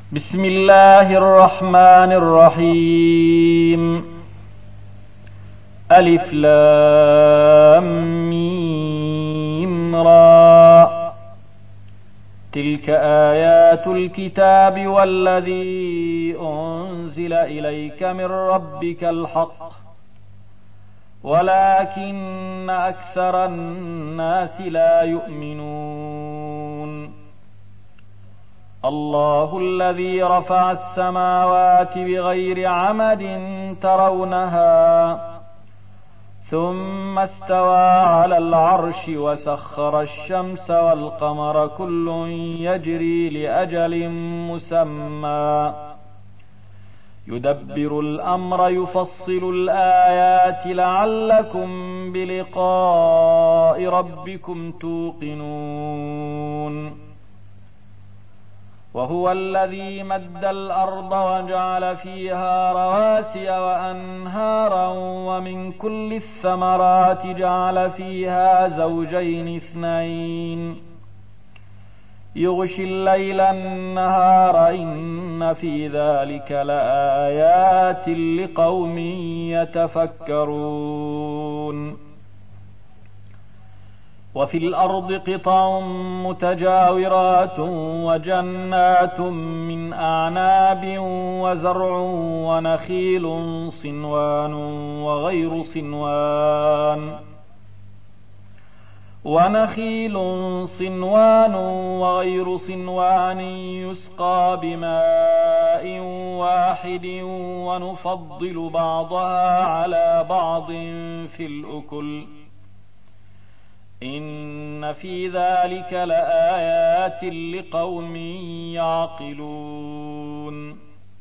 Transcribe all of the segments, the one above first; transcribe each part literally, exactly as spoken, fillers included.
بسم الله الرحمن الرحيم. ألف لام ميم را. تلك آيات الكتاب والذي أنزل إليك من ربك الحق ولكن أكثر الناس لا يؤمنون. الله الذي رفع السماوات بغير عمد ترونها ثم استوى على العرش وسخر الشمس والقمر كل يجري لأجل مسمى يدبر الأمر يفصل الآيات لعلكم بلقاء ربكم توقنون. وهو الذي مد الأرض وجعل فيها رواسي وأنهارا ومن كل الثمرات جعل فيها زوجين اثنين يغشي الليل النهار إن في ذلك لآيات لقوم يتفكرون. وفي الأرض قطع متجاورات وجنات من أعناب وزرع ونخيل صنوان وغير صنوان ونخيل صنوان وغير صنوان يسقى بماء واحد ونفضل بعضها على بعض في الأكل إن في ذلك لآيات لقوم يعقلون.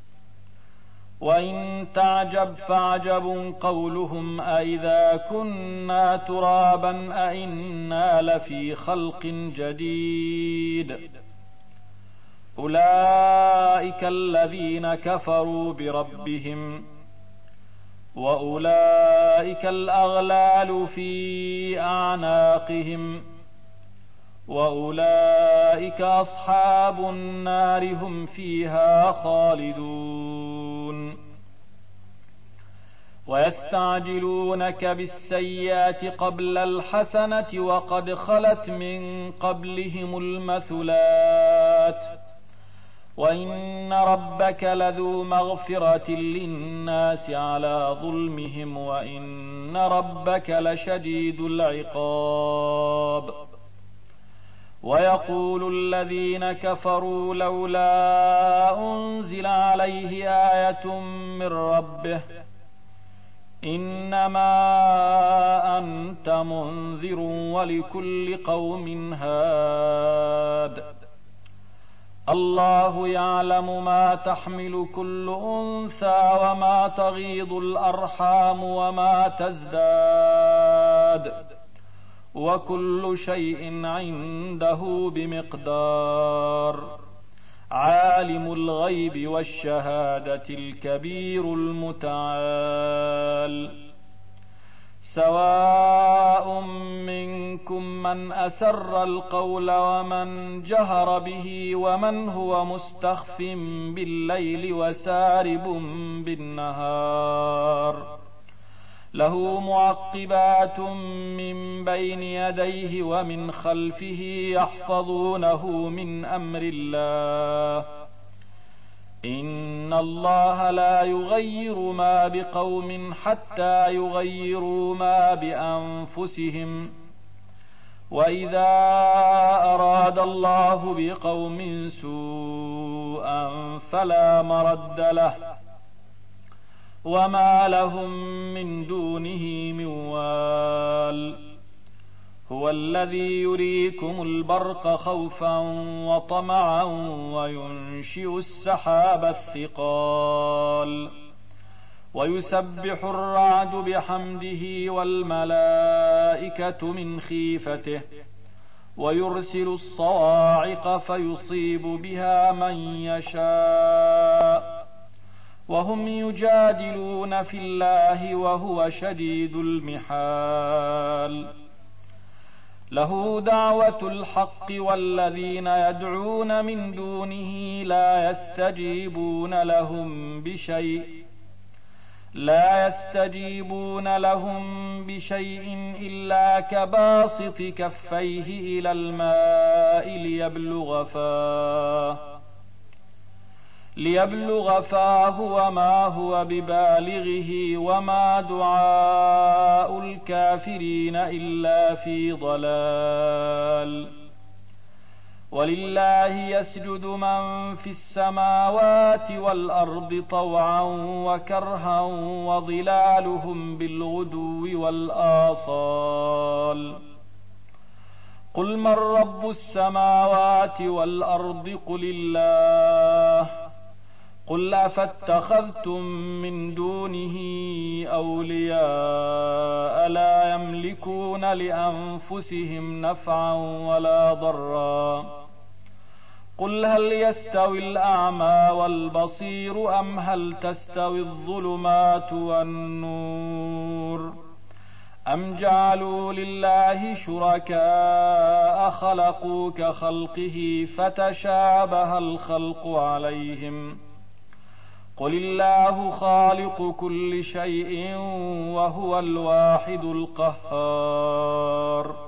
وإن تعجب فعجب قولهم أإذا كنا ترابا أإنا لفي خلق جديد أولئك الذين كفروا بربهم وأولئك الأغلال في أعناقهم وأولئك أصحاب النار هم فيها خالدون. ويستعجلونك بالسيئات قبل الحسنة وقد خلت من قبلهم المثلات وإن ربك لذو مغفرة للناس على ظلمهم وإن ربك لشديد العقاب. ويقول الذين كفروا لولا أنزل عليه آية من ربه إنما أنت منذر ولكل قوم هاد الله يعلم ما تحمل كل أنثى وما تغيض الأرحام وما تزداد وكل شيء عنده بمقدار. عالم الغيب والشهادة الكبير المتعال. سواء منكم من أسر القول ومن جهر به ومن هو مستخف بالليل وسارب بالنهار له معقبات من بين يديه ومن خلفه يحفظونه من أمر الله إن الله لا يغير ما بقوم حتى يغيروا ما بأنفسهم وإذا أراد الله بقوم سوءا فلا مرد له وما لهم من دونه من وال. هو الذي يريكم البرق خوفا وطمعا وينشئ السحاب الثقال ويسبح الرعد بحمده والملائكة من خيفته ويرسل الصواعق فيصيب بها من يشاء وهم يجادلون في الله وهو شديد المحال. له دعوة الحق والذين يدعون من دونه لا يستجيبون لهم بشيء لا يستجيبون لهم بشيء إلا كباسط كفيه إلى الماء ليبلغ فاه ليبلغ فاه وما هو ببالغه وما دعاء الكافرين إلا في ضلال. ولله يسجد من في السماوات والأرض طوعا وكرها وظلالهم بالغدو والآصال. قل من رب السماوات والأرض قل الله. قل أفاتخذتم من دونه أولياء لا يملكون لأنفسهم نفعا ولا ضرا. قل هل يستوي الأعمى والبصير أم هل تستوي الظلمات والنور أم جعلوا لله شركاء خلقوا كخلقه فتشابه الخلق عليهم. قل الله خالق كل شيء وهو الواحد القهار.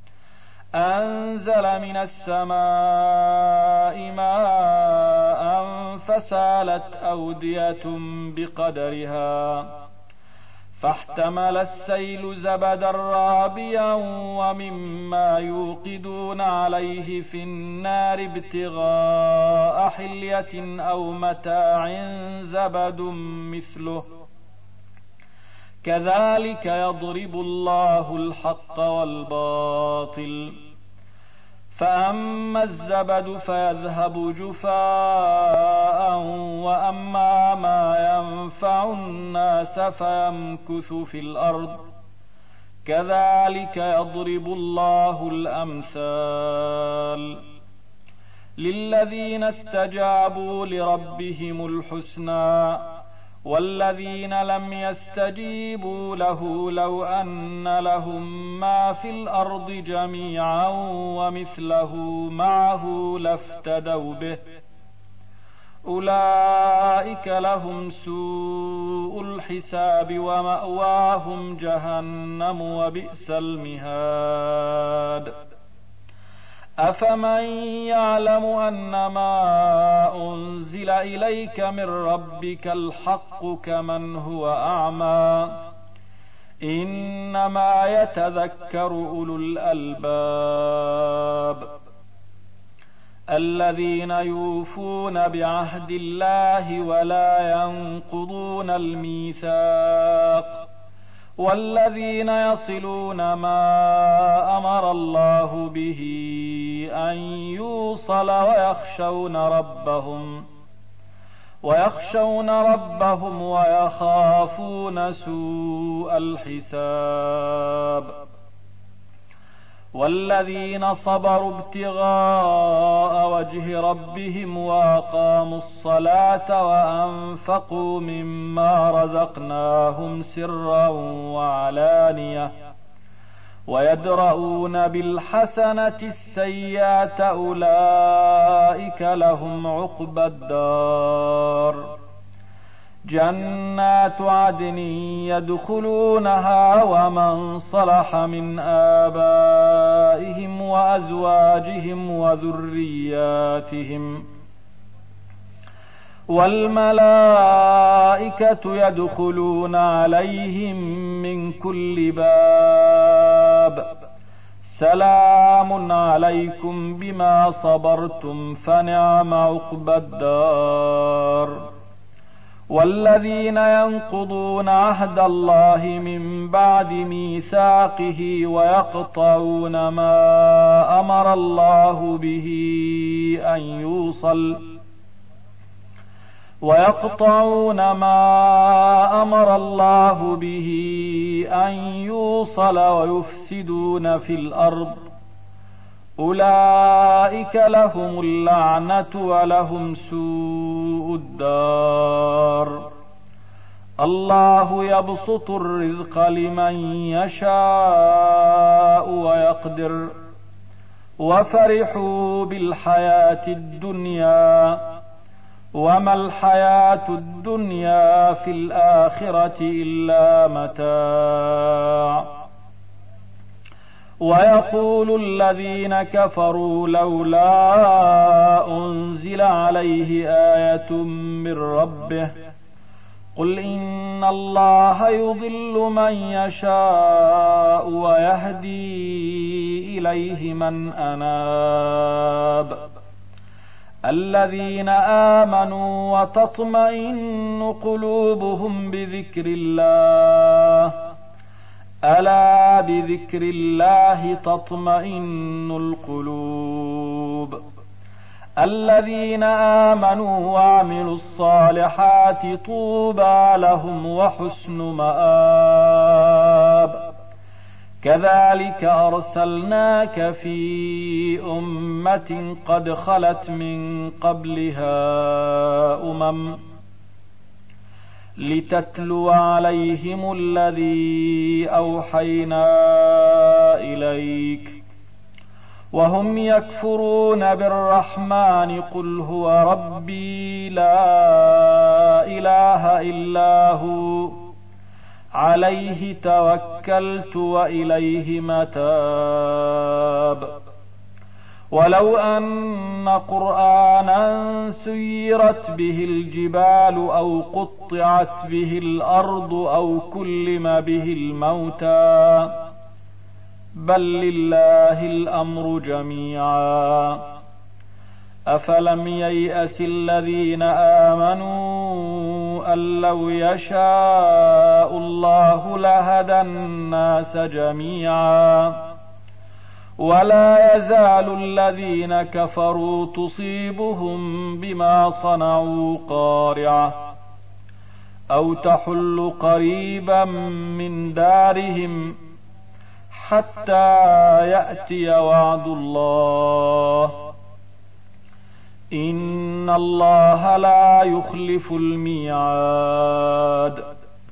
أنزل من السماء ماء فسالت أودية بقدرها فاحتمل السيل زبدا رابيا ومما يوقدون عليه في النار ابتغاء حلية أو متاع زبد مثله كذلك يضرب الله الحق والباطل. فأما الزبد فيذهب جفاء وأما ما ينفع الناس فيمكث في الأرض كذلك يضرب الله الأمثال. للذين استجابوا لربهم الحسنى والذين لم يستجيبوا له لو أن لهم ما في الأرض جميعا ومثله معه لافتدوا به أولئك لهم سوء الحساب ومأواهم جهنم وبئس المهاد. أفمن يعلم أنما أنزل إليك من ربك الحق كمن هو أعمى إنما يتذكر أولو الألباب. الذين يوفون بعهد الله ولا ينقضون الميثاق والذين يصلون ما أمر الله به أن يوصل ويخشون ربهم ويخشون ربهم ويخافون سوء الحساب. والذين صبروا ابتغاء وجه ربهم وأقاموا الصلاة وأنفقوا مما رزقناهم سرا وعلانية ويدرؤون بالحسنة السيئة أولئك لهم عقبى الدار. جنات عدن يدخلونها ومن صلح من آبائهم وأزواجهم وذرياتهم والملائكة يدخلون عليهم من كل باب سلام عليكم بما صبرتم فنعم عقبى الدار. والذين ينقضون عهد الله من بعد ميثاقه ويقطعون ما أمر الله به أن يوصل ويقطعون ما أمر الله به أن يوصل ويفسدون في الأرض أولئك لهم اللعنة ولهم سوء الدار. الله يبسط الرزق لمن يشاء ويقدر وفرحوا بالحياة الدنيا وما الحياة الدنيا في الآخرة إلا متاع ويقول الذين كفروا لولا أنزل عليه آية من ربه قل إن الله يضل من يشاء ويهدي إليه من أناب الذين آمنوا وتطمئن قلوبهم بذكر الله ألا بذكر الله تطمئن القلوب الذين آمنوا وعملوا الصالحات طوبى لهم وحسن مآب كذلك أرسلناك في أمة قد خلت من قبلها أمم لتتلو عليهم الذي أوحينا إليك وهم يكفرون بالرحمن قل هو ربي لا إله إلا هو عليه توكلت وإليه متاب ولو أن قرآنا سيرت به الجبال أو قطعت به الأرض أو كلم به الموتى بل لله الأمر جميعا أفلم ييأس الذين آمنوا أن لو يشاء الله لهدى الناس جميعا ولا يزال الذين كفروا تصيبهم بما صنعوا قارعة أو تحل قريبا من دارهم حتى يأتي وعد الله إن الله لا يخلف الميعاد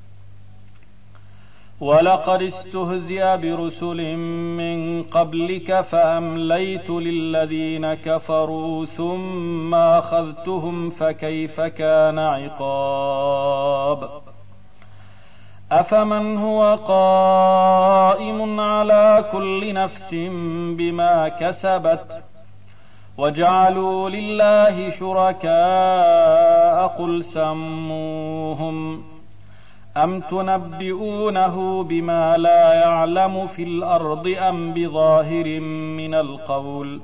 ولقد استهزئ برسل من قبلك فأمليت للذين كفروا ثم أخذتهم فكيف كان عقاب أفمن هو قائم على كل نفس بما كسبت وجعلوا لله شركاء قل سموهم أم تنبئونه بما لا يعلم في الأرض أم بظاهر من القول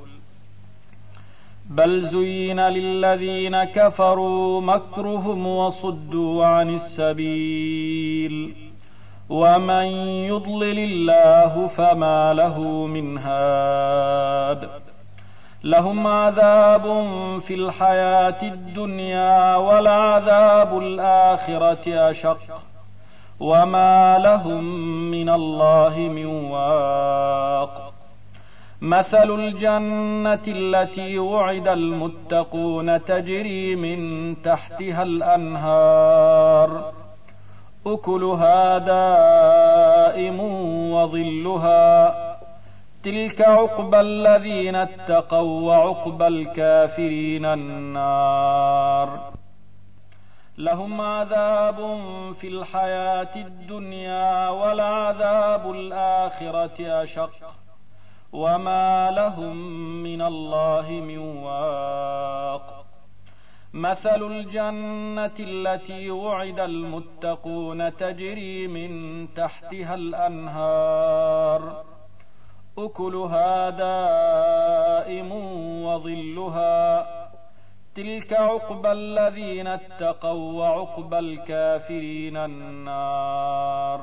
بل زين للذين كفروا مكرهم وصدوا عن السبيل ومن يضلل الله فما له من هاد لهم عذاب في الحياة الدنيا ولعذاب الآخرة أشق وما لهم من الله من واق مثل الجنة التي وعد المتقون تجري من تحتها الأنهار أكلها دائم وظلها تلك عقبى الذين اتقوا وعقبى الكافرين النار لهم عذاب في الحياة الدنيا ولعذاب الآخرة أشق وما لهم من الله من واق مثل الجنة التي وعد المتقون تجري من تحتها الأنهار أكلها دائم وظلها تلك عقبى الذين اتقوا وعقبى الكافرين النار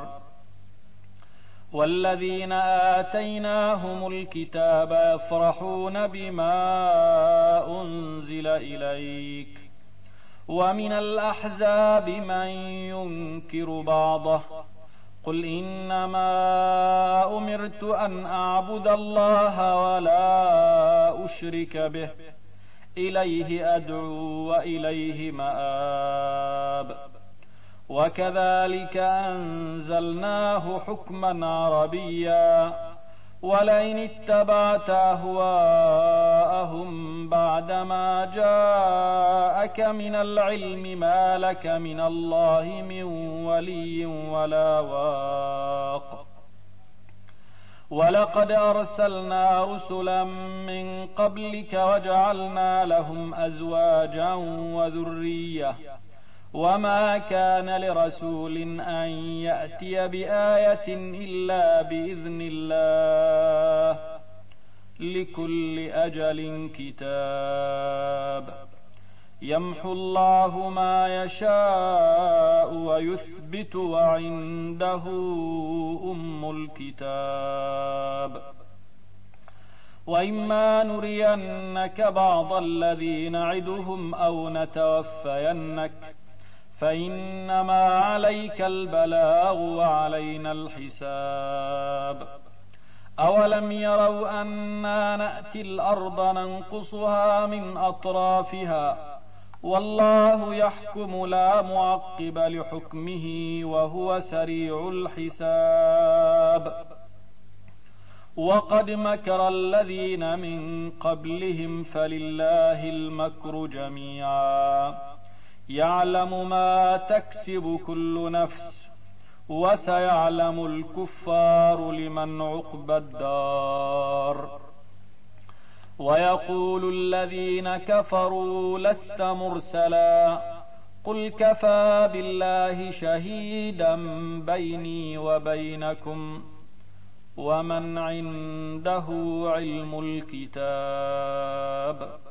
والذين آتيناهم الكتاب يفرحون بما أنزل إليك ومن الأحزاب من ينكر بعضه قل إنما أمرت أن أعبد الله ولا أشرك به إليه أدعو وإليه مآب وكذلك أنزلناه حكما عربيا ولئن اتبعت أهواءهم بعدما جاءك من العلم ما لك من الله من ولي ولا واق. ولقد أرسلنا رسلا من قبلك وجعلنا لهم أزواجا وذرية وما كان لرسول أن يأتي بآية إلا بإذن الله لكل أجل كتاب يمحو الله ما يشاء ويثبت وعنده أم الكتاب. وإما نرينك بعض الذي نعدهم أو نتوفينك فإنما عليك البلاغ وعلينا الحساب. أولم يروا أنا نأتي الأرض ننقصها من أطرافها والله يحكم لا معقب لحكمه وهو سريع الحساب. وقد مكر الذين من قبلهم فلله المكر جميعا يعلم ما تكسب كل نفس وسيعلم الكفار لمن عقبى الدار. ويقول الذين كفروا لست مرسلا قل كفى بالله شهيدا بيني وبينكم ومن عنده علم الكتاب.